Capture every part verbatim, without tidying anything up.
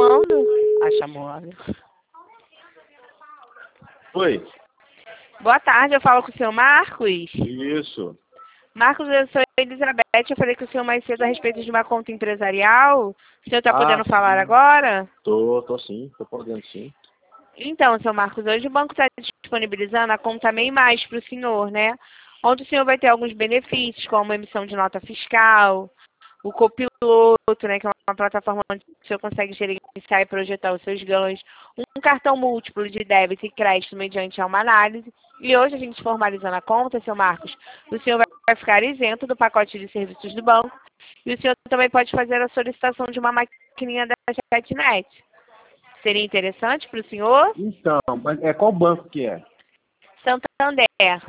chamando. Ah, chamando. Oi. Boa tarde, eu falo com o senhor Marcos. Isso. Marcos, eu sou Elizabeth, eu falei com o senhor mais cedo a respeito de uma conta empresarial. O senhor está Ah, podendo falar sim. agora? Tô, tô sim, tô podendo sim. Então, senhor Marcos, hoje o banco está disponibilizando a conta MEI Mais para o senhor, né? Onde o senhor vai ter alguns benefícios, como emissão de nota fiscal, o copiloto, né, que é uma plataforma onde o senhor consegue gerenciar e projetar os seus ganhos, um cartão múltiplo de débito e crédito mediante uma análise. E hoje, a gente formalizando a conta, senhor Marcos, o senhor vai ficar isento do pacote de serviços do banco e o senhor também pode fazer a solicitação de uma maquininha da Chatnet. Seria interessante para o senhor? Então, mas é qual banco que é? Santander.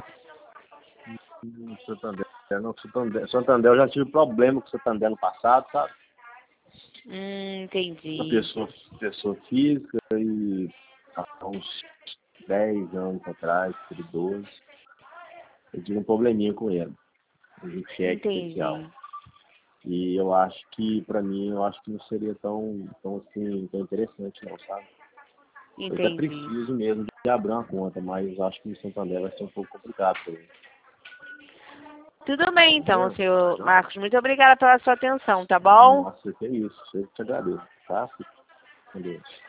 Hum, Santander. Não, Santander. Santander, eu já tive problema com Santander no passado, sabe? Hum, Uma entendi. pessoa, pessoa física e há uns dez anos atrás, doze, eu tive um probleminha com ele. Um cheque especial. Entendi. E eu acho que, pra mim, eu acho que não seria tão, tão assim, tão interessante não, sabe? Eu até Entendi. preciso mesmo de abrir uma conta, mas acho que no Santander vai ser um pouco complicado pra mim. Tudo bem, então, Entendeu? senhor Marcos. Muito obrigada pela sua atenção, tá bom? Nossa, que é isso. Eu te agradeço, tá? Fique com Deus.